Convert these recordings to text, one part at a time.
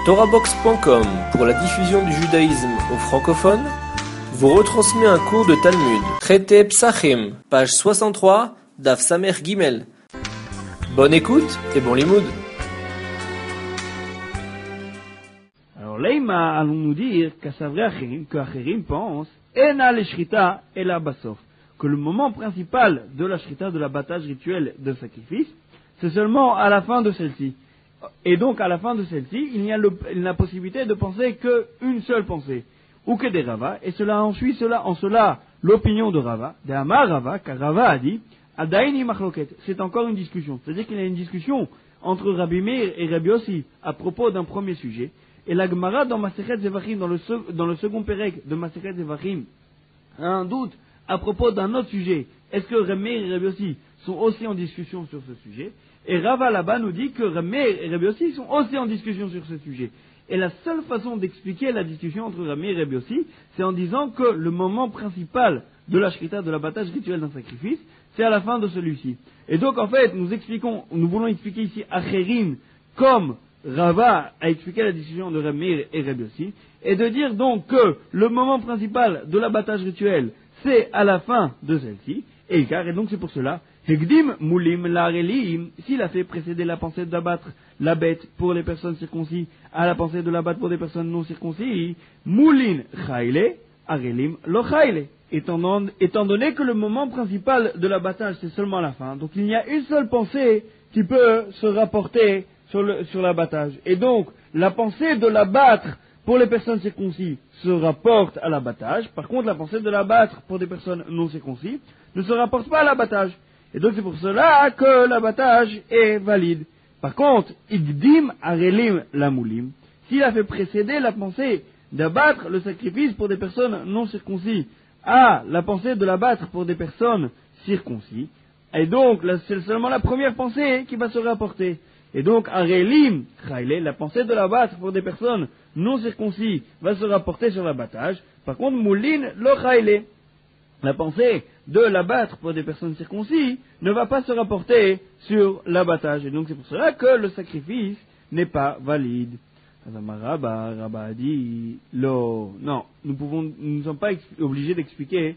TorahBox.com, pour la diffusion du judaïsme aux francophones, vous retransmet un cours de Talmud, traité Psachim, page 63, Daf Samer Gimel. Bonne écoute et bon limoud. Alors, Leïma, allons-nous dire qu'Acherim pense, Ena le Shrita et la Bassof, que le moment principal de la Shrita, de l'abattage rituel de sacrifice, c'est seulement à la fin de celle-ci. Et donc, à la fin de celle-ci, il y a la possibilité de penser qu'une seule pensée, ou que des Rava, et en cela, l'opinion de Rava, de Amar Rava, car Rava a dit, Adaini Machloket, c'est encore une discussion. C'est-à-dire qu'il y a une discussion entre Rabbi Meir et Rabbi Yossi à propos d'un premier sujet, et la Gemara dans Masechet Zevachim, dans le second pérec de Masechet Zevachim, a un doute à propos d'un autre sujet. Est-ce que Rabbi Meir et Rabbi Yossi sont aussi en discussion sur ce sujet? Et Rava là-bas nous dit que Rabbi Meir et Rabbi Yossi sont aussi en discussion sur ce sujet. Et la seule façon d'expliquer la discussion entre Rabbi Meir et Rabbi Yossi, c'est en disant que le moment principal de la shrita, de l'abattage rituel d'un sacrifice, c'est à la fin de celui-ci. Et donc en fait, nous voulons expliquer ici Acherim comme Rava a expliqué la discussion de Rabbi Meir et Rabbi Yossi, et de dire donc que le moment principal de l'abattage rituel, c'est à la fin de celle-ci, et donc c'est pour cela, Hegdim Moulim Larelim, s'il a fait précéder la pensée d'abattre la bête pour les personnes circoncis à la pensée de l'abattre pour des personnes non circoncis, Moulin Chayle, Arelim Lo Chayle. Étant donné que le moment principal de l'abattage c'est seulement la fin, donc il y a une seule pensée qui peut se rapporter sur l'abattage. Et donc, la pensée de l'abattre pour les personnes circoncis se rapporte à l'abattage. Par contre, la pensée de l'abattre pour des personnes non circoncis ne se rapporte pas à l'abattage. Et donc, c'est pour cela que l'abattage est valide. Par contre, Igdim Arelim Lamoulim, s'il a fait précéder la pensée d'abattre le sacrifice pour des personnes non circoncis à la pensée de l'abattre pour des personnes circoncis, et donc, c'est seulement la première pensée qui va se rapporter. Et donc, Arelim Chayle, la pensée de l'abattre pour des personnes non circoncis va se rapporter sur l'abattage. Par contre, Moulin Lo Chayle, la pensée de l'abattre pour des personnes circoncis ne va pas se rapporter sur l'abattage. Et donc, c'est pour cela que le sacrifice n'est pas valide. Rabba a dit, non, nous ne sommes pas obligés d'expliquer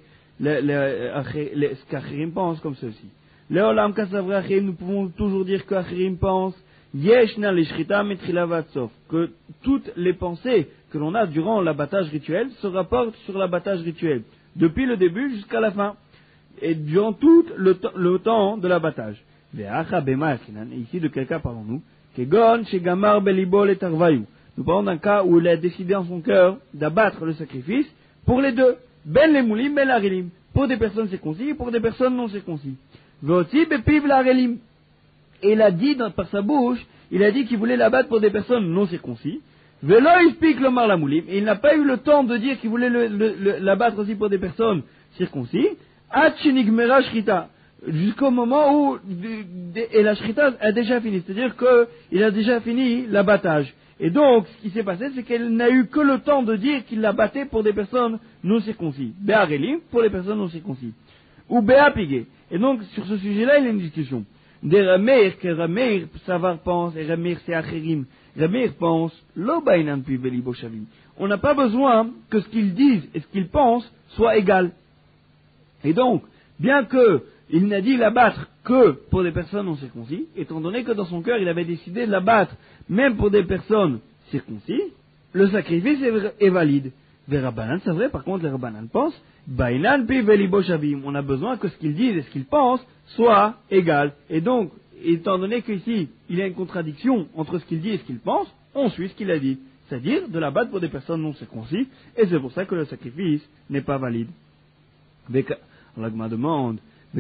ce qu'Acherim pense comme ceci. Leolam Kasavra Acherim, nous pouvons toujours dire qu'Acherim pense Yeshna Leshrita Metrila Vatsof, que toutes les pensées que l'on a durant l'abattage rituel se rapportent sur l'abattage rituel, depuis le début jusqu'à la fin, et durant tout le temps de l'abattage. Et ici, de quel cas parlons-nous? Kegon Shegamar Belibol et Tarvayu. Nous parlons d'un cas où il a décidé en son cœur d'abattre le sacrifice pour les deux, Ben Lemoulim, Ben Larelim, pour des personnes circoncis et pour des personnes non circoncis. Voti Bepiv Larelim. Et il a dit par sa bouche, il a dit qu'il voulait l'abattre pour des personnes non circoncis. Velo Ispik Lomar Lamoulim. Et il n'a pas eu le temps de dire qu'il voulait l'abattre aussi pour des personnes circoncis. Achinigmera Shrita. Jusqu'au moment où et la Shrita a déjà fini. C'est-à-dire qu'il a déjà fini l'abattage. Et donc, ce qui s'est passé, c'est qu'elle n'a eu que le temps de dire qu'il l'abattait pour des personnes non circoncis. Be'arelim, pour les personnes non circoncis. Ou Be'apigé. Et donc, sur ce sujet-là, il y a une discussion. Des Rameir, que Rameir, Savar pense, et Rameir c'est Acherim. Rameir pense, Lo Bainan Pi Velibo Shavim. On n'a pas besoin que ce qu'ils disent et ce qu'ils pensent soit égal. Et donc, bien que il n'a dit l'abattre que pour des personnes non circoncis, étant donné que dans son cœur il avait décidé de l'abattre même pour des personnes circoncis, le sacrifice est valide. Les Rabbanan, c'est vrai, par contre les Rabbanan pensent, Bainan Pi Velibo Shavim. On a besoin que ce qu'ils disent et ce qu'ils pensent soit égal. Et donc, étant donné qu'ici il y a une contradiction entre ce qu'il dit et ce qu'il pense, on suit ce qu'il a dit. C'est-à-dire de l'abattre pour des personnes non circoncis, et c'est pour ça que le sacrifice n'est pas valide. On demande,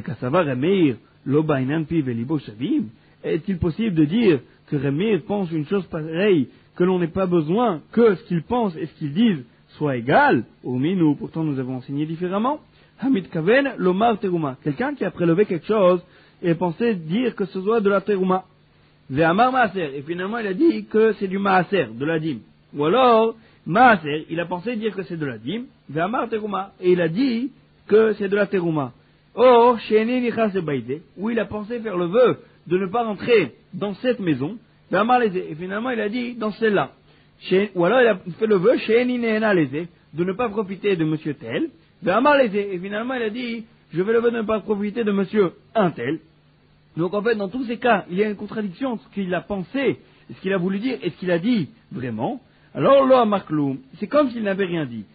est-il possible de dire que Rameir pense une chose pareille, que l'on n'ait pas besoin que ce qu'ils pensent et ce qu'ils disent soit égal? Nous, pourtant nous avons enseigné différemment. Hamid Kaven, Lomar Teruma, quelqu'un qui a prélevé quelque chose et pensait dire que ce soit de la Teruma. Ve'amar Maaser, et finalement il a dit que c'est du Maaser, de la dîme. Ou alors, Maaser, il a pensé dire que c'est de la dîme, Ve'amar Teruma, et il a dit que c'est de la Teruma. Or, Sheni Nichas Baïde, où il a pensé faire le vœu de ne pas rentrer dans cette maison, Ve'amar Leze, et finalement il a dit dans celle-là. ou alors il a fait le vœu chez Nina Lézé, de ne pas profiter de monsieur tel, de Amar Lézé, et finalement il a dit, je vais le vœu de ne pas profiter de monsieur un tel. Donc en fait, dans tous ces cas, il y a une contradiction entre ce qu'il a pensé, ce qu'il a voulu dire, et ce qu'il a dit vraiment. Alors, lo Amakloum, c'est comme s'il n'avait rien dit.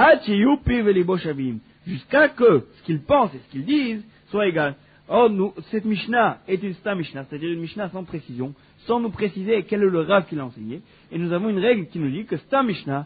Jusqu'à que ce qu'ils pensent et ce qu'ils disent soit égal. Or, cette Mishnah est une Stam Mishnah, c'est-à-dire une Mishnah sans précision, sans nous préciser quel est le Rav qu'il a enseigné. Et nous avons une règle qui nous dit que Stam Mishnah,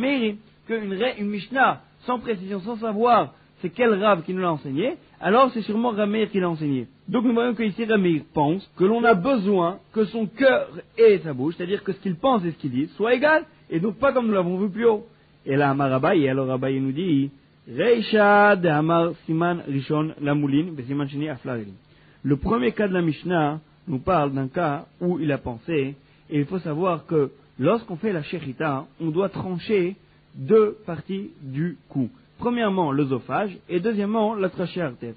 une Mishnah sans précision, sans savoir c'est quel Rav qui nous l'a enseigné, alors c'est sûrement Rameir qui l'a enseigné. Donc nous voyons que ici Rameir pense que l'on a besoin que son cœur et sa bouche, c'est-à-dire que ce qu'il pense et ce qu'il dit, soient égal, et donc pas comme nous l'avons vu plus haut. Et là, Amar Abaye, alors Abaye nous dit, Reisha de Amar Siman Rishon Lamoulin, Siman Sheni Aflarelim. Le premier cas de la Mishnah nous parle d'un cas où il a pensé, et il faut savoir que lorsqu'on fait la Shechita, on doit trancher deux parties du cou. Premièrement, l'œsophage, et deuxièmement, la trachée artère.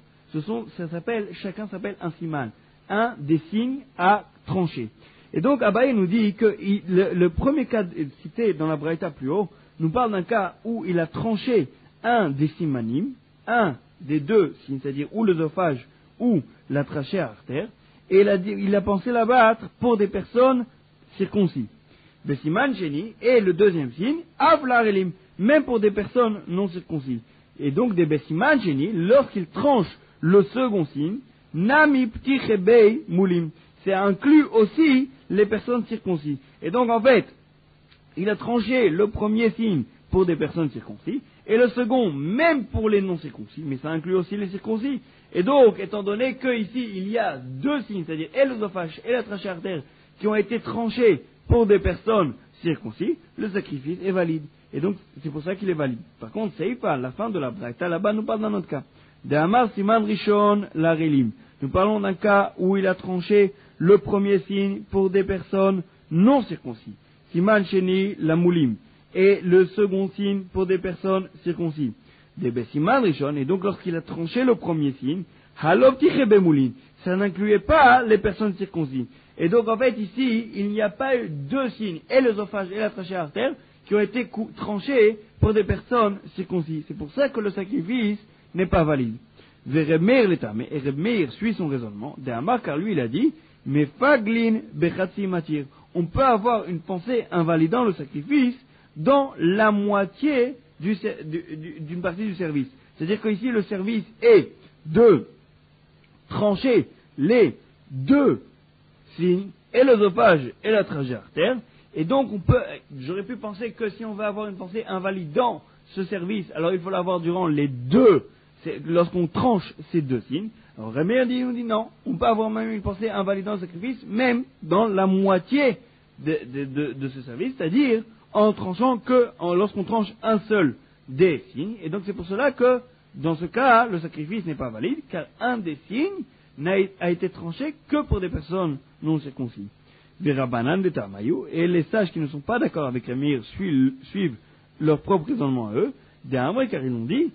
Chacun s'appelle un siman, un des signes à trancher. Et donc, Abaye nous dit que le premier cas cité dans la Braïta plus haut, nous parle d'un cas où il a tranché un des simanim, un des deux signes, c'est-à-dire ou l'œsophage ou la trachée artère, et il a pensé l'abattre pour des personnes circoncis. Le siman sheni, et le deuxième signe, avlarelim, même pour des personnes non circoncis. Et donc des besiman sheni, lorsqu'il tranche le second signe, nami pti chebei moulim, c'est inclus aussi les personnes circoncis. Et donc en fait, il a tranché le premier signe pour des personnes circoncis, et le second même pour les non circoncis, mais ça inclut aussi les circoncis. Et donc, étant donné qu'ici il y a deux signes, c'est-à-dire et l'œsophage et la trachée artère, qui ont été tranchés pour des personnes circoncis, le sacrifice est valide. Et donc, c'est pour ça qu'il est valide. Par contre, c'est pas la fin de la braïta, là-bas, nous parle d'un autre cas. De Amar Siman Rishon Larelim. Nous parlons d'un cas où il a tranché le premier signe pour des personnes non circoncis. Siman Sheni Lamoulim. Et le second signe pour des personnes circoncis. Des Siman Rishon. Et donc, lorsqu'il a tranché le premier signe, Halov Tichebe Moulin. Ça n'incluait pas les personnes circoncis. Et donc, en fait, ici, il n'y a pas eu deux signes, et l'œsophage et la trachée artère, qui ont été tranchés pour des personnes circoncis. C'est pour ça que le sacrifice n'est pas valide. Veremeir l'étam, et Remeir suit son raisonnement, de Amar, car lui il a dit, mais faglin bechatsi matir. On peut avoir une pensée invalidant le sacrifice dans la moitié d'une partie du service. C'est-à-dire qu'ici le service est de trancher les deux signes, et l'œsophage et la trachée artère. Et donc, j'aurais pu penser que si on veut avoir une pensée invalidant ce service, alors il faut l'avoir durant les deux, lorsqu'on tranche ces deux signes. Alors, Rémi nous dit non, on peut avoir même une pensée invalidant le sacrifice, même dans la moitié de ce service, c'est-à-dire en tranchant lorsqu'on tranche un seul des signes. Et donc, c'est pour cela que, dans ce cas, le sacrifice n'est pas valide, car un des signes a été tranché que pour des personnes non circoncis. Et les sages qui ne sont pas d'accord avec Rémir suivent leur propre raisonnement à eux, car ils l'ont dit,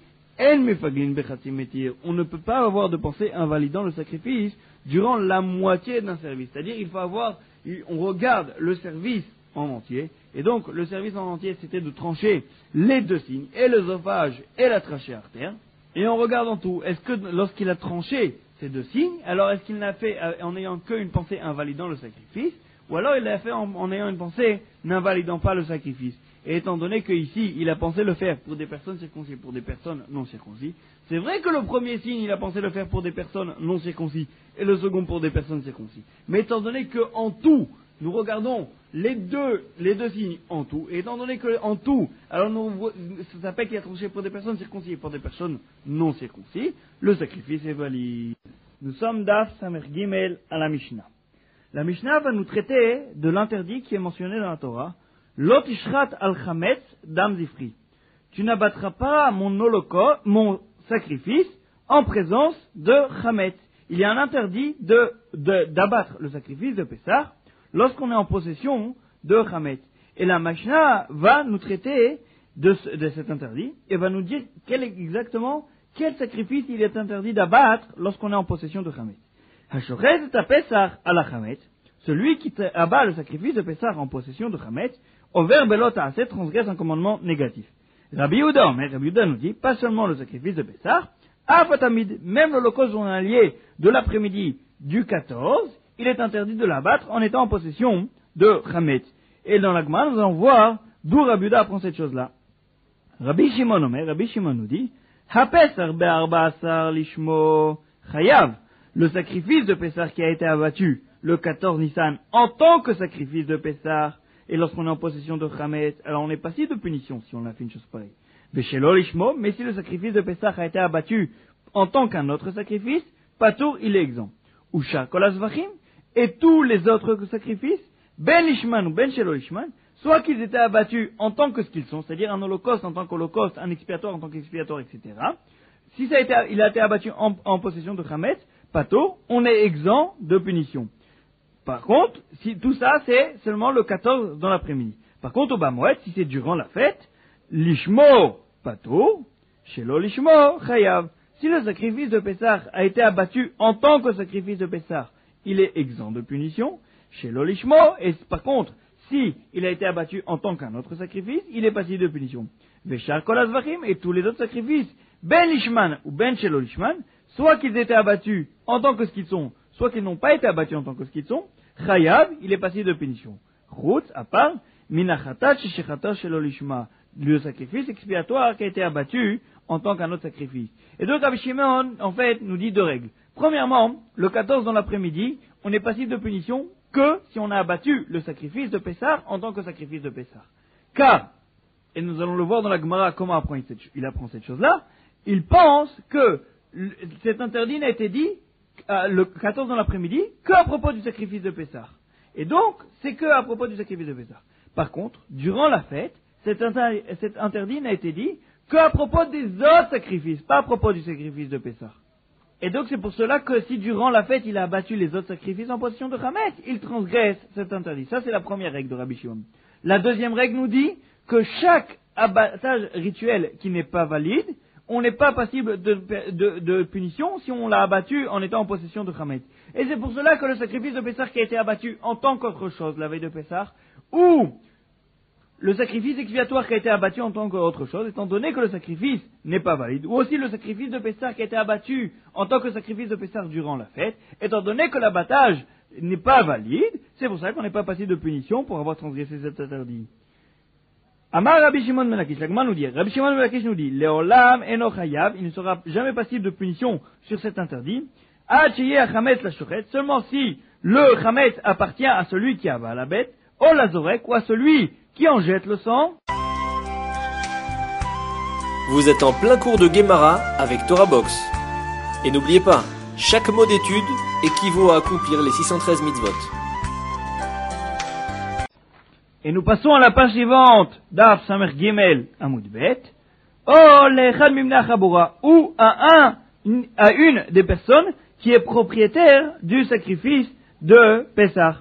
on ne peut pas avoir de pensée invalidant le sacrifice durant la moitié d'un service. C'est-à-dire on regarde le service en entier, et donc le service en entier c'était de trancher les deux signes, et l'œsophage et la trachée artère, et on regarde en tout, est-ce que lorsqu'il a tranché ces deux signes, alors est-ce qu'il l'a fait en n'ayant qu'une pensée invalidant le sacrifice, ou alors il l'a fait en ayant une pensée n'invalidant pas le sacrifice. Et étant donné qu'ici, il a pensé le faire pour des personnes circoncis, pour des personnes non circoncis, c'est vrai que le premier signe, il a pensé le faire pour des personnes non circoncis, et le second pour des personnes circoncis. Mais étant donné qu'en tout, nous regardons les deux signes en tout, et étant donné qu'en tout, alors ça s'appelle qu'il a tranché pour des personnes circoncis et pour des personnes non circoncis, le sacrifice est valide. Nous sommes Daf Samer Gimel à la Mishnah. La Mishnah va nous traiter de l'interdit qui est mentionné dans la Torah. Lot ishrat al chametz dam zifri. Tu n'abattras pas mon sacrifice en présence de chametz. Il y a un interdit d'abattre le sacrifice de Pessah lorsqu'on est en possession de chametz. Et la Mishnah va nous traiter de cet interdit et va nous dire exactement quel sacrifice il est interdit d'abattre lorsqu'on est en possession de chametz. Hashorez et Pessah à la chametz, celui qui abat le sacrifice de Pessah en possession de Chametz, over belot ha'aseh, transgresse un commandement négatif. Rabbi Yehuda nous dit, pas seulement le sacrifice de Pessah, afatamid, même l'holocauste journalier de l'après-midi du 14, il est interdit de l'abattre en étant en possession de Chametz. Et dans la Gemara, nous allons voir d'où Rabbi Yehuda apprend cette chose-là. Rabbi Shimon nous dit, Hapesar be'arba asar lishmo chayav, le sacrifice de Pessah qui a été abattu le 14 Nissan en tant que sacrifice de Pessah, et lorsqu'on est en possession de Chametz, alors on est passé de punition si on a fait une chose pareille. Veshelo lishmo, mais si le sacrifice de Pessah a été abattu en tant qu'un autre sacrifice, patour, il est exempt. Usha kol hazvachim, et tous les autres sacrifices, ben lishman ou ben shelo lishman, soit qu'ils étaient abattus en tant que ce qu'ils sont, c'est-à-dire un holocauste en tant qu'holocauste, un expiatoire en tant qu'expiatoire, etc. Si il a été abattu en possession de Chametz, pato, on est exempt de punition. Par contre, si tout ça, c'est seulement le 14 dans l'après-midi. Par contre, au Bamouet, si c'est durant la fête, lishmo, pato, shelo lishmo, chayav. Si le sacrifice de Pessah a été abattu en tant que sacrifice de Pessah, il est exempt de punition, shelo lishmo, et par contre, si il a été abattu en tant qu'un autre sacrifice, il est passible de punition. Veshar kol hazvachim, et tous les autres sacrifices, ben lishman ou ben shelo lishman, soit qu'ils étaient abattus en tant que ce qu'ils sont, soit qu'ils n'ont pas été abattus en tant que ce qu'ils sont, chayav, il est passible de punition. Chutz, à part, minachatat sheshechata shelo lishma, le sacrifice expiatoire qui a été abattu en tant qu'un autre sacrifice. Et donc Rabbi Shimon, en fait, nous dit deux règles. Premièrement, le 14 dans l'après-midi, on est passible de punition que si on a abattu le sacrifice de Pessah en tant que sacrifice de Pessah. Car, et nous allons le voir dans la Gemara comment il apprend cette chose-là, il pense que cet interdit n'a été dit le 14 dans l'après-midi qu'à propos du sacrifice de Pessah. Et donc, c'est qu'à propos du sacrifice de Pessah. Par contre, durant la fête, cet interdit n'a été dit qu'à propos des autres sacrifices, pas à propos du sacrifice de Pessah. Et donc c'est pour cela que si durant la fête il a abattu les autres sacrifices en possession de Chametz, il transgresse cet interdit. Ça c'est la première règle de Rabbi Shimon. La deuxième règle nous dit que chaque abattage rituel qui n'est pas valide, on n'est pas passible de punition si on l'a abattu en étant en possession de Chametz. Et c'est pour cela que le sacrifice de Pessah qui a été abattu en tant qu'autre chose la veille de Pessah, ou le sacrifice expiatoire qui a été abattu en tant qu'autre chose, étant donné que le sacrifice n'est pas valide, ou aussi le sacrifice de Pessah qui a été abattu en tant que sacrifice de Pessah durant la fête, étant donné que l'abattage n'est pas valide, c'est pour ça qu'on n'est pas passé de punition pour avoir transgressé cet interdit. Amar Rabbi Shimon ben Lakish, la Gemara nous dit, Rabbi Shimon ben Lakish nous dit, Leolam eno chayav, il ne sera jamais passible de punition sur cet interdit, ad sheyeh hachametz la shochet, seulement si le chametz appartient à celui qui abat la bête, ou la zorek, ou à celui qui en jette le sang. Vous êtes en plein cours de Gemara avec Torah Box. Et n'oubliez pas, chaque mot d'étude équivaut à accomplir les 613 mitzvot. Et nous passons à la page suivante, Daf Samer Gimel Amud Bet, ou l'echad mimnei chabura, ou à une des personnes qui est propriétaire du sacrifice de Pessah.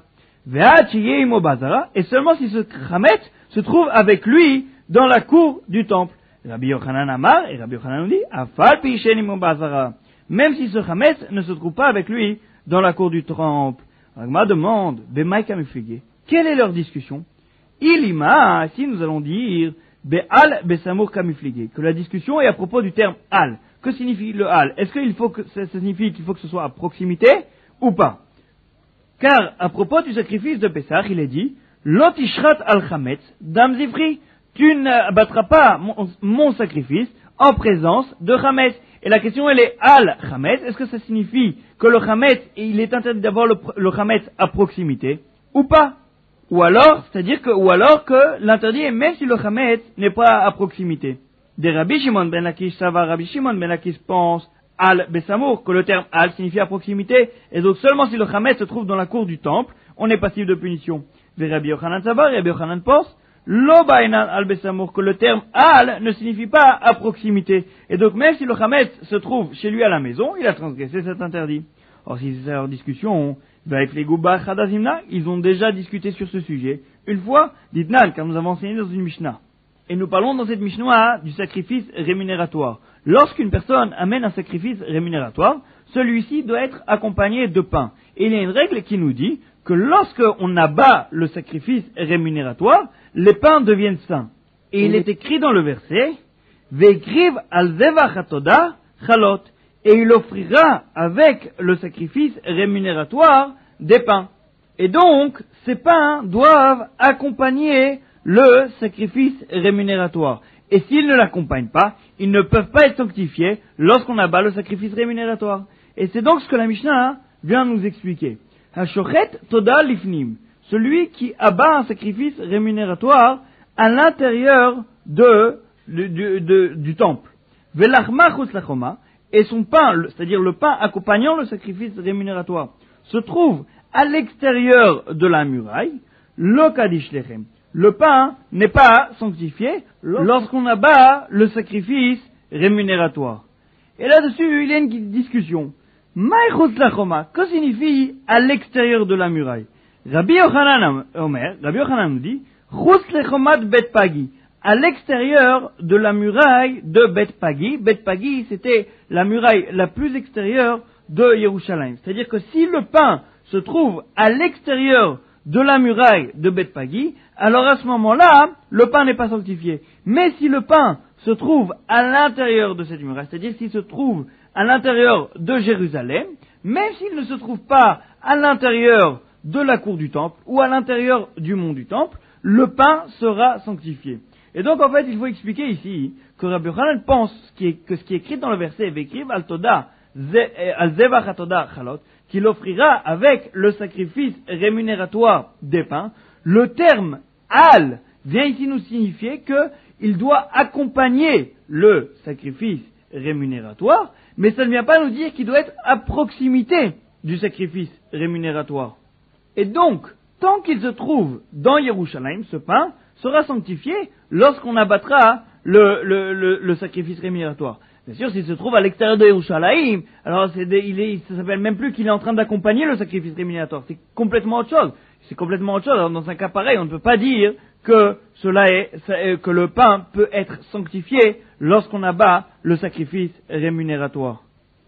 Et seulement si ce Chametz se trouve avec lui dans la cour du temple. Rabbi Yochanan Amar, et Rabbi Yochanan nous dit, Afal Pishen Imo Bazara, même si ce Chametz ne se trouve pas avec lui dans la cour du temple. Ragma demande, Bemaï Kamiflige, quelle est leur discussion? Ilima, si nous allons dire, Be'al Besamur Kamiflige, que la discussion est à propos du terme Al. Que signifie le Al? Est-ce qu'il faut que ça signifie qu'il faut que ce soit à proximité ou pas? Car, à propos du sacrifice de Pessah, il est dit, Lotishrat al-Chametz, dam zivri, tu n'abattras pas mon sacrifice en présence de Chametz. Et la question, elle est al-Chametz, est-ce que ça signifie que le Chametz, il est interdit d'avoir le Chametz à proximité, ou pas? Ou alors que l'interdit est même si le Chametz n'est pas à proximité. Des Rabbi Shimon ben Lakish, ça va, Rabbi Shimon ben Lakish pense, Al Besamour, que le terme Al signifie à proximité, et donc seulement si le Chametz se trouve dans la cour du temple, on est passible de punition. Ve Rabbi Yochanan Savar, Rabbi Yochanan pense, Lo Bainan Al Besamour, que le terme Al ne signifie pas à proximité, et donc même si le Chametz se trouve chez lui à la maison, il a transgressé cet interdit. Or si c'est leur discussion, ils ont déjà discuté sur ce sujet. Une fois, Ditnan, car nous avons enseigné dans une Mishnah. Et nous parlons dans cette Mishnah du sacrifice rémunératoire. Lorsqu'une personne amène un sacrifice rémunératoire, celui-ci doit être accompagné de pain. Et il y a une règle qui nous dit que lorsque on abat le sacrifice rémunératoire, les pains deviennent saints. Et il est écrit dans le verset, Ve'ekriv al zevach hatoda chalot, et il offrira avec le sacrifice rémunératoire des pains. Et donc, ces pains doivent accompagner le sacrifice rémunératoire. Et s'ils ne l'accompagnent pas, ils ne peuvent pas être sanctifiés lorsqu'on abat le sacrifice rémunératoire. Et c'est donc ce que la Mishnah vient nous expliquer. Hashochet toda lifnim, celui qui abat un sacrifice rémunératoire à l'intérieur du temple. Velachma chutz lachoma, et son pain, c'est-à-dire le pain accompagnant le sacrifice rémunératoire, se trouve à l'extérieur de la muraille. Lo kadish lechem, le pain n'est pas sanctifié lorsqu'on abat le sacrifice rémunératoire. Et là-dessus, il y a une discussion. Maïchutz lachoma, que signifie à l'extérieur de la muraille? Rabbi Yochanan nous dit, chutz lechomat bet pagi, à l'extérieur de la muraille de Bet Pagi. Bet Pagi, c'était la muraille la plus extérieure de Yerushalayim. C'est-à-dire que si le pain se trouve à l'extérieur de la muraille de Bet Pagi, alors à ce moment-là, le pain n'est pas sanctifié. Mais si le pain se trouve à l'intérieur de cette muraille, c'est-à-dire s'il se trouve à l'intérieur de Jérusalem, même s'il ne se trouve pas à l'intérieur de la cour du temple ou à l'intérieur du mont du temple, le pain sera sanctifié. Et donc, en fait, il faut expliquer ici que Rabbi Yochanan pense que ce qui est écrit dans le verset, Vekriv al zevach hatoda chalot, qu'il offrira avec le sacrifice rémunératoire des pains, le terme al vient ici nous signifier qu'il doit accompagner le sacrifice rémunératoire, mais ça ne vient pas nous dire qu'il doit être à proximité du sacrifice rémunératoire. Et donc, tant qu'il se trouve dans Yerushalayim, ce pain sera sanctifié lorsqu'on abattra le sacrifice rémunératoire. Bien sûr, s'il se trouve à l'extérieur de Yerushalayim, alors ça s'appelle même plus qu'il est en train d'accompagner le sacrifice rémunératoire. C'est complètement autre chose. C'est complètement autre chose. Alors, dans un cas pareil, on ne peut pas dire que que le pain peut être sanctifié lorsqu'on abat le sacrifice rémunératoire.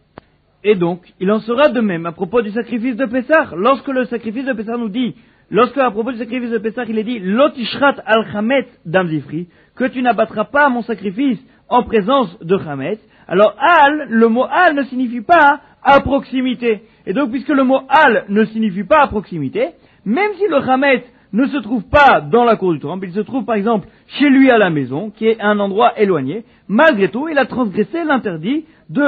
Et donc, il en sera de même à propos du sacrifice de Pessah. Lorsque le sacrifice de Pessah nous dit, à propos du sacrifice de Pessah, il est dit, Lotishrat al chametz dam zifri, que tu n'abattras pas mon sacrifice en présence de chametz. Alors, le mot al ne signifie pas à proximité. Et donc, puisque le mot al ne signifie pas à proximité, même si le chametz ne se trouve pas dans la cour du temple, il se trouve par exemple chez lui à la maison, qui est un endroit éloigné, malgré tout, il a transgressé l'interdit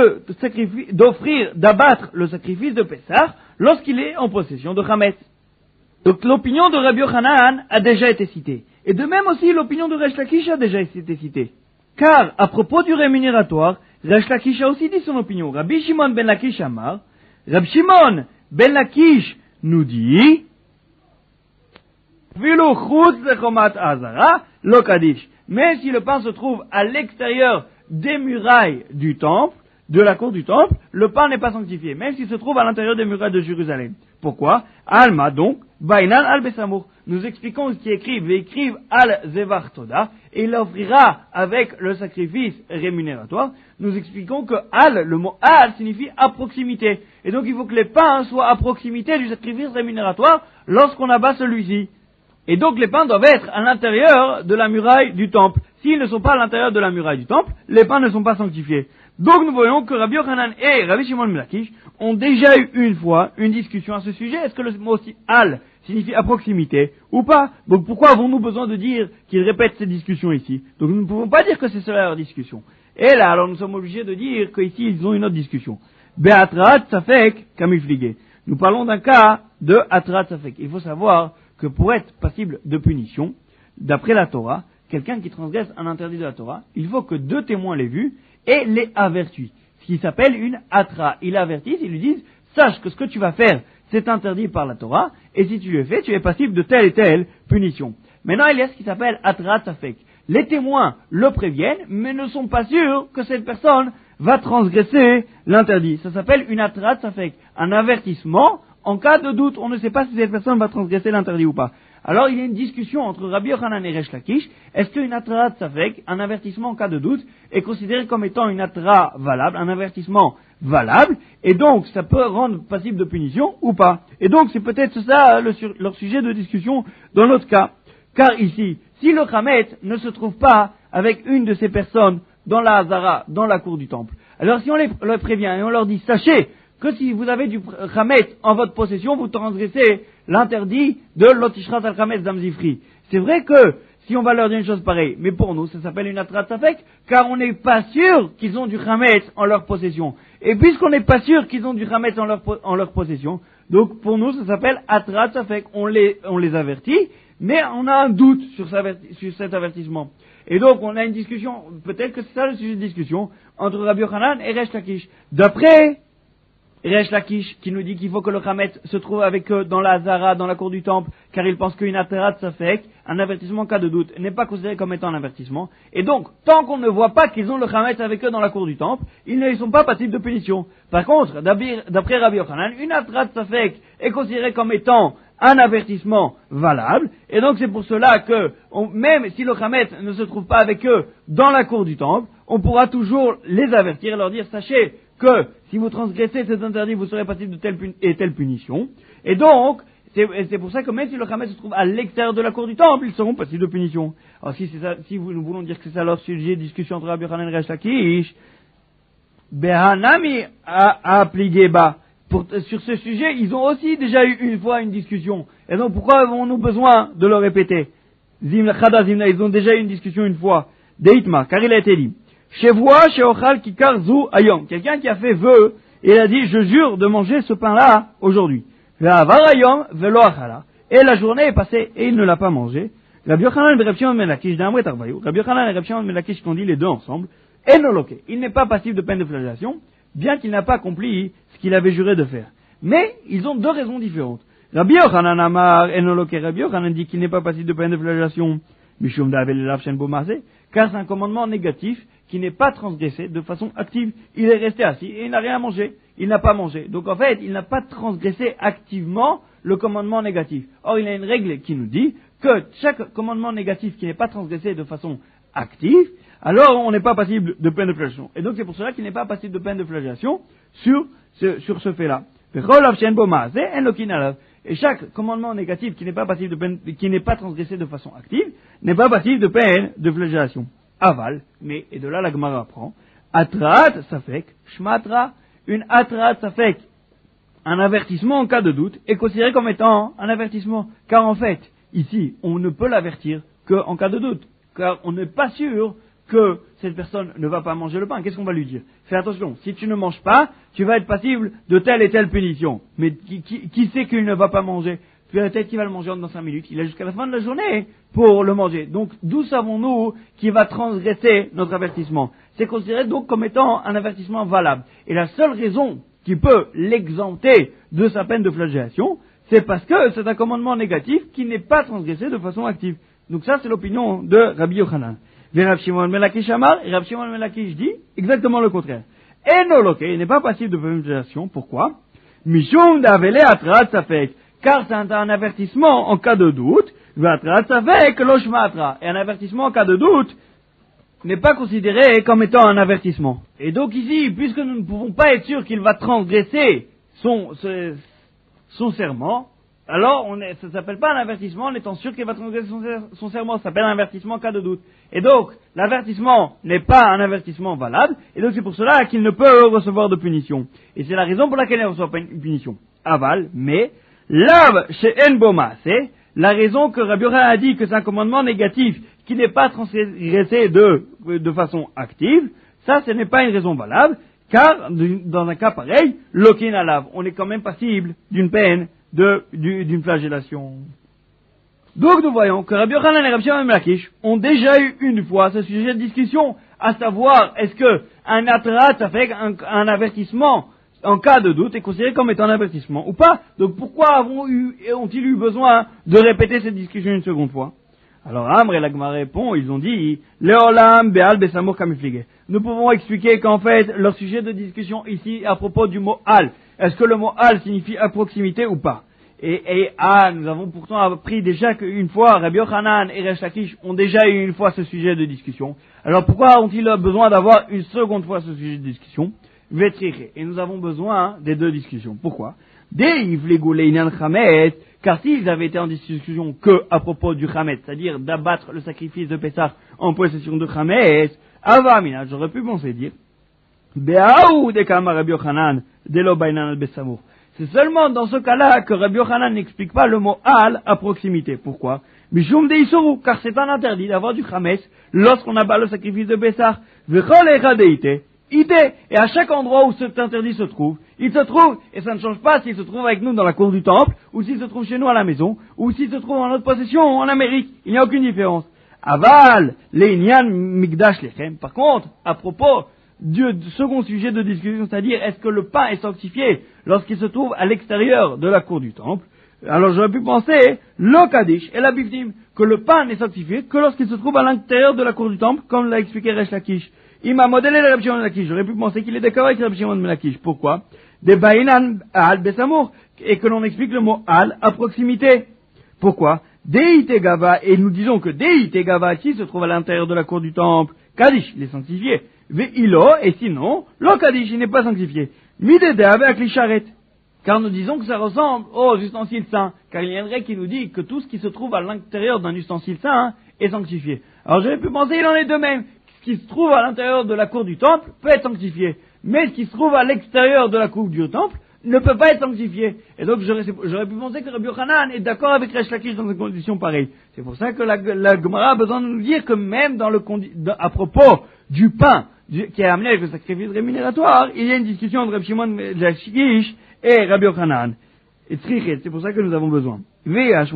d'abattre le sacrifice de Pessah lorsqu'il est en possession de chametz. Donc l'opinion de Rabbi Yochanan a déjà été citée. Et de même aussi l'opinion de Resh Lakish a déjà été citée. Car à propos du rémunératoire, Resh Lakish a aussi dit son opinion. Rabbi Shimon ben Lakish amar, Rabbi Shimon ben Lakish nous dit, Vilu chutz lechomat azara lo kadish. Mais si le pain se trouve à l'extérieur des murailles du temple, de la cour du temple, le pain n'est pas sanctifié, même s'il se trouve à l'intérieur des murailles de Jérusalem. Pourquoi? Alma donc, bainan al besamour. Nous expliquons ce qui est écrit, ve'ekriv al zevach toda, et il l'offrira avec le sacrifice rémunératoire. Nous expliquons que le mot al signifie à proximité. Et donc il faut que les pains soient à proximité du sacrifice rémunératoire lorsqu'on abat celui-ci. Et donc les pains doivent être à l'intérieur de la muraille du temple. S'ils ne sont pas à l'intérieur de la muraille du temple, les pains ne sont pas sanctifiés. Donc nous voyons que Rabbi Yochanan et Rabbi Shimon ben Lakish ont déjà eu une fois une discussion à ce sujet. Est-ce que le mot al signifie à proximité ou pas? Donc pourquoi avons-nous besoin de dire qu'ils répètent cette discussion ici? Donc nous ne pouvons pas dire que c'est cela leur discussion. Et là, alors nous sommes obligés de dire qu'ici ils ont une autre discussion. Be'atrat safek kamiflige. Nous parlons d'un cas de atrat safek. Il faut savoir que pour être passible de punition, d'après la Torah, quelqu'un qui transgresse un interdit de la Torah, il faut que 2 témoins l'aient vu et l'aient averti. Ce qui s'appelle une atra. Ils l'avertissent, ils lui disent, sache que ce que tu vas faire, c'est interdit par la Torah, et si tu le fais, tu es passible de telle et telle punition. Maintenant, il y a ce qui s'appelle atrat safek. Les témoins le préviennent, mais ne sont pas sûrs que cette personne va transgresser l'interdit. Ça s'appelle une atrat safek. Un avertissement en cas de doute. On ne sait pas si cette personne va transgresser l'interdit ou pas. Alors il y a une discussion entre Rabbi Yochanan et Resh Lakish. Est-ce qu'une atrat safek, un avertissement en cas de doute, est considéré comme étant une attra valable, un avertissement valable, et donc ça peut rendre passible de punition ou pas? Et donc c'est peut-être ça leur sujet de discussion dans notre cas. Car ici, si le Khamet ne se trouve pas avec une de ces personnes dans la Hazara, dans la cour du temple, alors si on les prévient et on leur dit, sachez que si vous avez du Khamet en votre possession, vous transgressez l'interdit de l'Otishrat al-Khamet d'Amzifri. C'est vrai que si on va leur dire une chose pareille, mais pour nous ça s'appelle une atrat safek, car on n'est pas sûr qu'ils ont du Khamet en leur possession. Et puisqu'on n'est pas sûr qu'ils ont du Khamet en leur possession, donc pour nous ça s'appelle atrat safek. On les avertit, mais on a un doute sur cet avertissement. Et donc on a une discussion, peut-être que c'est ça le sujet de discussion, entre Rabbi Yochanan et Resh Lakish. D'après Resh Lakish, qui nous dit qu'il faut que le Khamet se trouve avec eux dans la Hazara, dans la cour du temple, car il pense qu'une atrat safek, un avertissement en cas de doute, n'est pas considéré comme étant un avertissement. Et donc, tant qu'on ne voit pas qu'ils ont le Khamet avec eux dans la cour du temple, ils ne sont pas passibles de punition. Par contre, d'après Rabbi Yochanan, une atrat safek est considérée comme étant un avertissement valable, et donc c'est pour cela que, même si le Khamet ne se trouve pas avec eux dans la cour du temple, on pourra toujours les avertir et leur dire, sachez que si vous transgressez cet interdit, vous serez passible de telle et telle punition. Et donc, c'est pour ça que même si le Khamet se trouve à l'extérieur de la cour du temple, ils seront passibles de punition. Alors si nous voulons dire que c'est ça leur sujet de discussion entre Rabbi Yochanan et Resh Lakish, Behanami a appliqué bas. Sur ce sujet, ils ont aussi déjà eu une fois une discussion. Et donc pourquoi avons-nous besoin de le répéter? Zimna, ils ont déjà eu une discussion une fois. Deitma, car il a été dit, Shevoa sheochal kikar zu ayom. Quelqu'un qui a fait vœu, et il a dit, je jure de manger ce pain-là aujourd'hui. Ve'avar ayom ve'lo achala. Et la journée est passée, et il ne l'a pas mangé. Rabbi Yochanan et Rabbi Shimon ben Lakish d'Amret Arbayou. Rabbi Yochanan et Rabbi Shimon ben Lakish qui ont dit les deux ensemble. Enoloke. Il n'est pas passif de peine de flagellation, bien qu'il n'a pas accompli ce qu'il avait juré de faire. Mais, ils ont deux raisons différentes. Rabbi Yochanan Amar Enoloke. Rabbi Yochanan dit qu'il n'est pas passif de peine de flagellation. Mishum da'avel elav shen bo maaseh. Car c'est un commandement négatif qui n'est pas transgressé de façon active. Il est resté assis et il n'a rien mangé. Il n'a pas mangé. Donc en fait, il n'a pas transgressé activement le commandement négatif. Or, il y a une règle qui nous dit que chaque commandement négatif qui n'est pas transgressé de façon active, alors on n'est pas passible de peine de flagellation. Et donc c'est pour cela qu'il n'est pas passible de peine de flagellation sur ce fait-là. Et chaque commandement négatif qui n'est pas passible de peine, qui n'est pas transgressé de façon active, n'est pas passible de peine de flagellation. Aval, mais, et de là la Gemara apprend, atrat safek, shmatra, une atrat safek, un avertissement en cas de doute, est considéré comme étant un avertissement. Car en fait, ici, on ne peut l'avertir qu'en cas de doute. Car on n'est pas sûr que cette personne ne va pas manger le pain. Qu'est-ce qu'on va lui dire? Fais attention, si tu ne manges pas, tu vas être passible de telle et telle punition. Mais qui sait qu'il ne va pas manger? Peut-être qu'il va le manger dans 5 minutes. Il a jusqu'à la fin de la journée pour le manger. Donc, d'où savons-nous qu'il va transgresser notre avertissement? C'est considéré donc comme étant un avertissement valable. Et la seule raison qui peut l'exempter de sa peine de flagellation, c'est parce que c'est un commandement négatif qui n'est pas transgressé de façon active. Donc ça, c'est l'opinion de Rabbi Yochanan. Rabbi Shimon ben Lakish Amar, et Rabbi Shimon ben Lakish dit exactement le contraire. Enoloke, il n'est pas passible de peine de flagellation. Pourquoi? Mishum d'avele atrat safek. Car c'est un avertissement en cas de doute, atrat safek loshmatra. Et un avertissement en cas de doute n'est pas considéré comme étant un avertissement. Et donc ici, puisque nous ne pouvons pas être sûrs qu'il va transgresser son serment, alors ça ne s'appelle pas un avertissement en étant sûr qu'il va transgresser son serment, ça s'appelle un avertissement en cas de doute. Et donc, l'avertissement n'est pas un avertissement valable, et donc c'est pour cela qu'il ne peut recevoir de punition. Et c'est la raison pour laquelle il ne reçoit pas une punition. Aval, mais, lav chez Enboma, c'est la raison que Rabbi Yochanan a dit que c'est un commandement négatif qui n'est pas transgressé de façon active, ça ce n'est pas une raison valable, car dans un cas pareil, lokin alav, on est quand même passible d'une peine d'une flagellation. Donc nous voyons que Rabbi Yochanan et Rabbi Shimon ben Lakish ont déjà eu une fois ce sujet de discussion, à savoir est-ce que un atrat, ça fait un avertissement en cas de doute est considéré comme étant un avertissement ou pas. Donc pourquoi ont-ils eu besoin de répéter cette discussion une seconde fois? Alors Amr et la Gemara répond, ils ont dit Leolam be'al besamur kamiflige. Nous pouvons expliquer qu'en fait leur sujet de discussion ici à propos du mot al. Est-ce que le mot al signifie à proximité ou pas? Nous avons pourtant appris déjà qu'une fois, Rabbi Yochanan et Resh Lakish ont déjà eu une fois ce sujet de discussion. Alors pourquoi ont-ils besoin d'avoir une seconde fois ce sujet de discussion? Et nous avons besoin des deux discussions. Pourquoi? Car s'ils avaient été en discussion que à propos du Chametz, c'est-à-dire d'abattre le sacrifice de Pessah en possession de Chametz, Avamina, j'aurais pu penser dire, c'est seulement dans ce cas-là que Rabbi Yochanan n'explique pas le mot al à proximité. Pourquoi? Mishum de Isuru, car c'est un interdit d'avoir du Chametz lorsqu'on abat le sacrifice de Pessah. Et à chaque endroit où cet interdit se trouve, il se trouve, et ça ne change pas s'il se trouve avec nous dans la cour du temple, ou s'il se trouve chez nous à la maison, ou s'il se trouve en notre possession en Amérique, il n'y a aucune différence. Aval, l'Einyan Migdash Lechem. Par contre, à propos du second sujet de discussion, c'est-à-dire est-ce que le pain est sanctifié lorsqu'il se trouve à l'extérieur de la cour du temple, alors j'aurais pu penser, le Kaddish et la Biftim, que le pain n'est sanctifié que lorsqu'il se trouve à l'intérieur de la cour du temple, comme l'a expliqué Resh Lakish. Il m'a modélé le Rabbi Shimon ben Lakish. J'aurais pu penser qu'il est d'accord avec Rabbi Shimon ben Lakish. Pourquoi? Des Baïnan al Besamour, et que l'on explique le mot al à proximité. Pourquoi? Deite Gava, et nous disons que Deite Gava qui se trouve à l'intérieur de la cour du temple, Kaddish, il est sanctifié. Ve'ilo, et sinon, le Kaddish, il n'est pas sanctifié. Midede avec les charrettes. Car nous disons que ça ressemble aux ustensiles saints. Car il y a un règle qui nous dit que tout ce qui se trouve à l'intérieur d'un ustensile saint est sanctifié. Alors j'aurais pu penser, il en est de même. Ce qui se trouve à l'intérieur de la cour du temple peut être sanctifié. Mais ce qui se trouve à l'extérieur de la cour du temple ne peut pas être sanctifié. Et donc j'aurais pu penser que Rabbi Yochanan est d'accord avec Resh Lakish dans une condition pareille. C'est pour ça que la Gemara a besoin de nous dire que même à propos du pain qui est amené avec le sacrifice rémunératoire, il y a une discussion entre Rabbi Shimon ben Lakish et Rabbi Yochanan. Et c'est pour ça que nous avons besoin. Et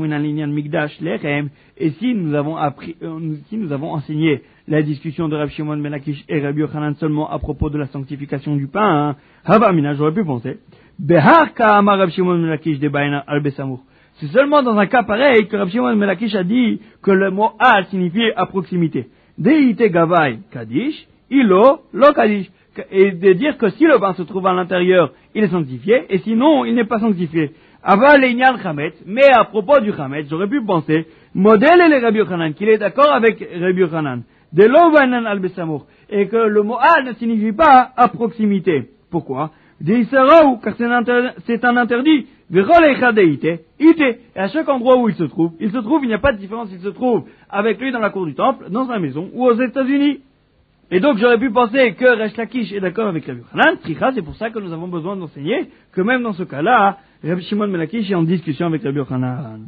si nous avons enseigné la discussion de Rabbi Shimon ben Lakish et Rabbi Yochanan seulement à propos de la sanctification du pain, j'aurais pu penser, c'est seulement dans un cas pareil que Rabbi Shimon ben Lakish a dit que le mot al signifie à proximité. Deite gavai kadish, ilo lo kadish. Et de dire que si le pain se trouve à l'intérieur, il est sanctifié, et sinon, il n'est pas sanctifié. Aval l'Einyan Chametz, mais à propos du Chametz, j'aurais pu penser, modèle et Rabbi Yochanan, qu'il est d'accord avec Rabbi Yochanan, de l'Ovanan al-Besamour, et que le mot al ne signifie pas à proximité. Pourquoi? D'Israou, car c'est un interdit, et à chaque endroit où il se trouve, il n'y a pas de différence, il se trouve avec lui dans la cour du temple, dans sa maison, ou aux États-Unis. Et donc j'aurais pu penser que Resh Lakish est d'accord avec Rabbi Yochanan, c'est pour ça que nous avons besoin d'enseigner que même dans ce cas-là, Rabbi Shimon ben Lakish est en discussion avec Rabbi Yochanan.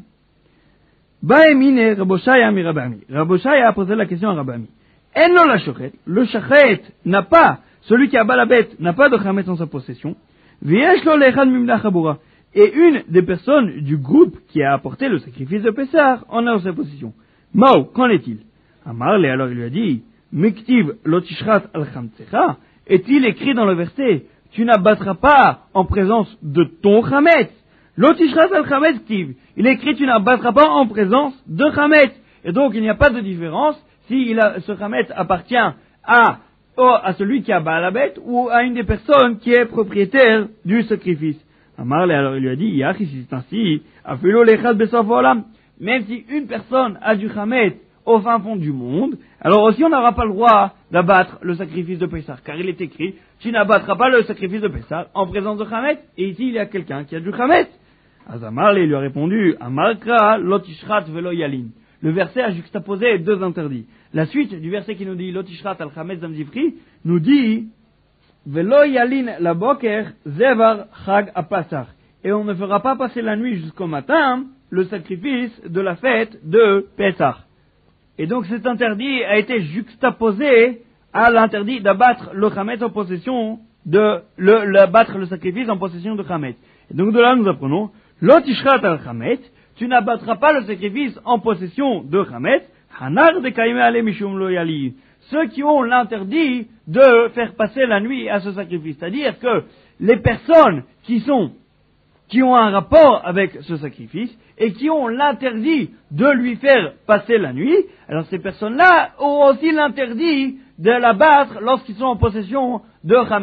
Ba'emine Raboshaya mi Rabami. Raboshaya a posé la question à Rabami. Enno la shochet, le shachet n'a pas, celui qui abat la bête n'a pas de chametz en sa possession. V'yesh lo lechad mimna chabura. Et une des personnes du groupe qui a apporté le sacrifice de Pessah en a en sa possession. Mao, qu'en est-il? Amarle, alors il lui a dit, Miktiv lotishrat al-chamtsecha, est-il écrit dans le verset, tu n'abattras pas en présence de ton chametz. Lotishrat al-chametz ktiv, il est écrit, tu n'abattras pas en présence de chametz. Et donc il n'y a pas de différence si ce chametz appartient à celui qui abat la bête ou à une des personnes qui est propriétaire du sacrifice. Amarle, alors il lui a dit, Yach, si c'est ainsi, afilo lechad besof olam, même si une personne a du chametz au fin fond du monde, alors aussi on n'aura pas le droit d'abattre le sacrifice de Pessah, car il est écrit, tu n'abattras pas le sacrifice de Pessah en présence de Chametz, et ici il y a quelqu'un qui a du Chametz. Azamarle lui a répondu, Amarkra lotishrat velo yalin. Le verset a juxtaposé deux interdits. La suite du verset qui nous dit lotishrat al Chametz zamzivri nous dit velo yalin la boker zevar chag apasar. Et on ne fera pas passer la nuit jusqu'au matin le sacrifice de la fête de Pessah. Et donc cet interdit a été juxtaposé à l'interdit d'abattre le chametz en possession d'abattre le sacrifice en possession de chametz. Et donc de là nous apprenons, l'otishrat al chametz, tu n'abattras pas le sacrifice en possession de chametz, hanar de kaime ale mishum lo yali. Ceux qui ont l'interdit de faire passer la nuit à ce sacrifice, c'est-à-dire que les personnes qui ont un rapport avec ce sacrifice et qui ont l'interdit de lui faire passer la nuit, alors ces personnes-là ont aussi l'interdit de l'abattre lorsqu'ils sont en possession de Chametz.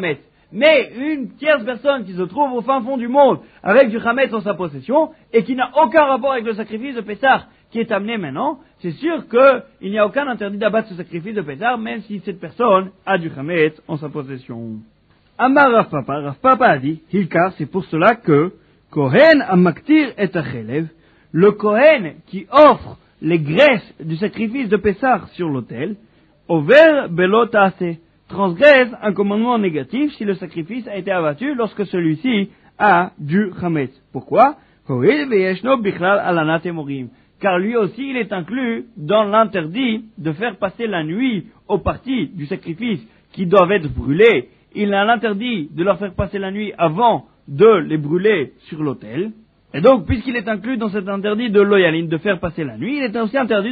Mais une tierce personne qui se trouve au fin fond du monde avec du Hametz en sa possession et qui n'a aucun rapport avec le sacrifice de Pessah qui est amené maintenant, c'est sûr qu'il n'y a aucun interdit d'abattre ce sacrifice de Pessah même si cette personne a du Hametz en sa possession. Amar Rav Papa a dit, Hilkar, c'est pour cela que Kohen Amaktir et Achelev, le Kohen qui offre les graisses du sacrifice de Pessah sur l'autel, Over Belot Ase, transgresse un commandement négatif si le sacrifice a été abattu lorsque celui-ci a du Hametz. Pourquoi? Car lui aussi il est inclus dans l'interdit de faire passer la nuit aux parties du sacrifice qui doivent être brûlées. Il a l'interdit de leur faire passer la nuit avant de les brûler sur l'autel. Et donc, puisqu'il est inclus dans cet interdit de loyaline de faire passer la nuit, il est aussi interdit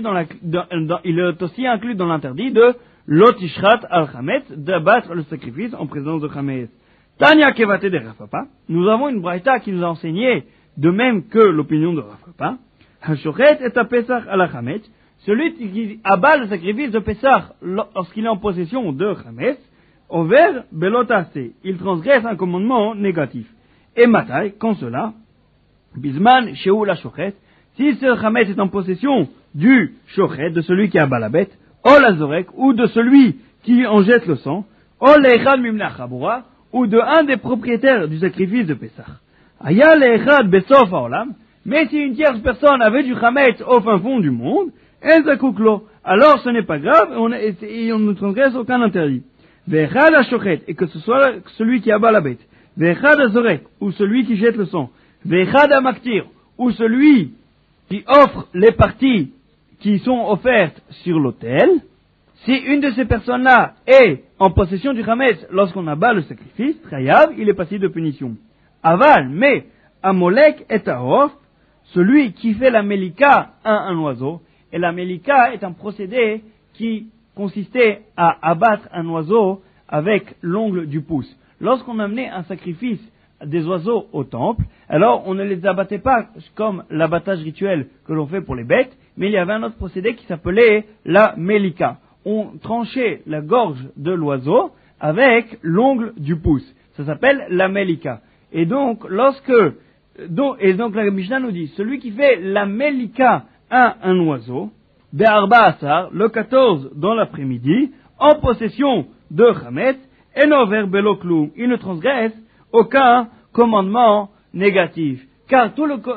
il est aussi inclus dans l'interdit de l'otishrat al-chametz, d'abattre le sacrifice en présence de chametz. Tanya kevate de Rav Papa, nous avons une braïta qui nous a enseigné, de même que l'opinion de Rav Papa, hashochet et pesach al-chametz, celui qui abat le sacrifice de Pessah lorsqu'il est en possession de chametz, over belotase, il transgresse un commandement négatif. Et matai, quand cela, bisman shehu la shochet, si ce chametz est en possession du shochet, de celui qui abat la bête, o la zorek, ou de celui qui en jette le sang, o le'echad mimna chabura, ou de un des propriétaires du sacrifice de Pessah. Aya le'echad besof haolam, mais si une tierce personne avait du chametz au fin fond du monde, en zakuklo, alors ce n'est pas grave, et on ne transgresse aucun interdit. Ve'echad hashochet, et que ce soit celui qui abat la bête, ve'echad hazorek, ou celui qui jette le sang, ve'echad hamaktir, ou celui qui offre les parties qui sont offertes sur l'autel, si une de ces personnes-là est en possession du chametz lorsqu'on abat le sacrifice, Chayav, il est passible de punition. Aval, mais, Amolek et Ahor, celui qui fait la melika à un oiseau, et la melika est un procédé qui consistait à abattre un oiseau avec l'ongle du pouce. Lorsqu'on amenait un sacrifice des oiseaux au temple, alors on ne les abattait pas comme l'abattage rituel que l'on fait pour les bêtes, mais il y avait un autre procédé qui s'appelait la melika. On tranchait la gorge de l'oiseau avec l'ongle du pouce. Ça s'appelle la melika. Et donc, la Mishnah nous dit, celui qui fait la melika à un oiseau, Be'arba Asar, le 14 dans l'après-midi, en possession de chametz, enover belo kloum, il ne transgresse aucun commandement négatif. Car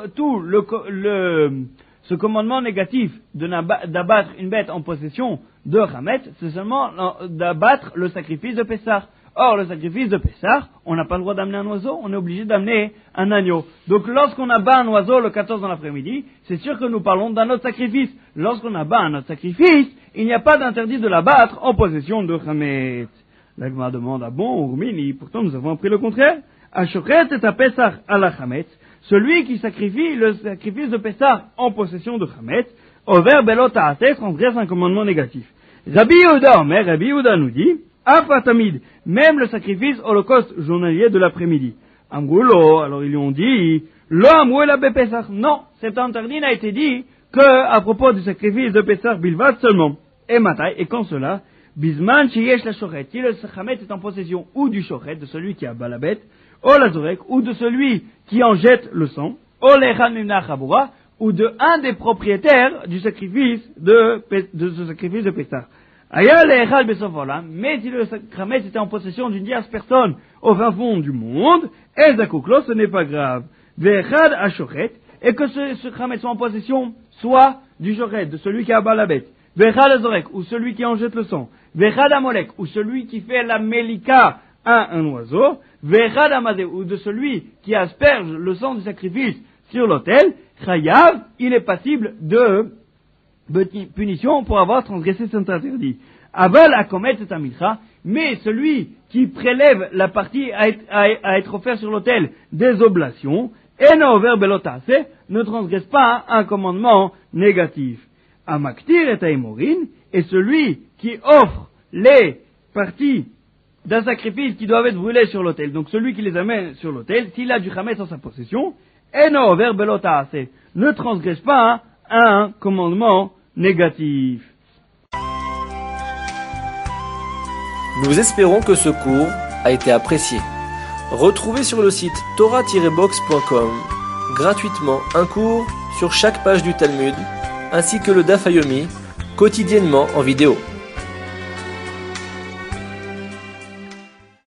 ce commandement négatif d'abattre une bête en possession de chametz, c'est seulement d'abattre le sacrifice de Pessah. Or, le sacrifice de Pessah, on n'a pas le droit d'amener un oiseau, on est obligé d'amener un agneau. Donc, lorsqu'on abat un oiseau le 14 dans l'après-midi, c'est sûr que nous parlons d'un autre sacrifice. Lorsqu'on abat un autre sacrifice, il n'y a pas d'interdit de l'abattre en possession de chametz. L'Agma demande, bon, Urmini, pourtant nous avons appris le contraire. Ashochet et à Pessah à la chametz, celui qui sacrifie le sacrifice de Pessah en possession de chametz, over belot ta'aseh, transgresse un commandement négatif. Rabbi Yehuda nous dit, Afatamid, même le sacrifice holocauste journalier de l'après-midi. Amgoulo, alors ils lui ont dit, Lo amrou la Pessah. Non, cet interdit n'a été dit que à propos du sacrifice de Pessah bilvat seulement. Et matai, et quand cela, bisman sheyesh la shochet, si le chametz est en possession ou du shochet, de celui qui abat la bête, o la zorek, ou de celui qui en jette le sang, o lechan mimna chabura, ou de un des propriétaires du sacrifice de ce sacrifice de Pessah. Aya le'echad besof haolam, mais si le chametz était en possession d'une tierce personne au fin fond du monde, et zakuklo, ce n'est pas grave. Ve'echad hashochet, et que ce chametz soit en possession soit du shochet, de celui qui abat la bête, ve'echad hazorek, ou celui qui en jette le sang, ve'echad hamolek, ou celui qui fait la melika à un oiseau, ve'echad hamadeh, ou de celui qui asperge le sang du sacrifice sur l'autel, chayav, il est passible de punition pour avoir transgressé cet interdit. Aval akomet et amilcha, mais celui qui prélève la partie à être offert sur l'autel des oblations, eno over belotase, ne transgresse pas un commandement négatif. Amaktir et aimorin, et celui qui offre les parties d'un sacrifice qui doivent être brûlées sur l'autel, donc celui qui les amène sur l'autel, s'il a du chametz en sa possession, eno over belotase, ne transgresse pas un commandement négatif. Nous espérons que ce cours a été apprécié. Retrouvez sur le site torah-box.com gratuitement un cours sur chaque page du Talmud, ainsi que le Daf Yomi, quotidiennement en vidéo.